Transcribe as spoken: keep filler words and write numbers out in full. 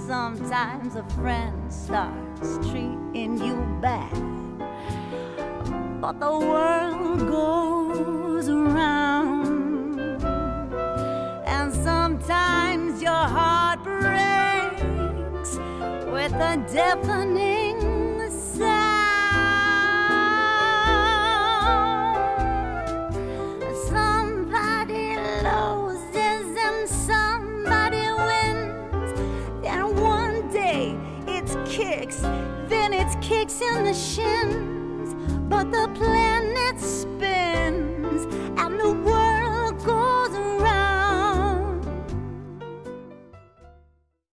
Sometimes a friend starts treating you bad, but the world goes around, and sometimes your heart breaks with a deafening sound. Somebody loses and somebody wins, then one day it's kicks, then it's kicks in the shins, but the planet spins.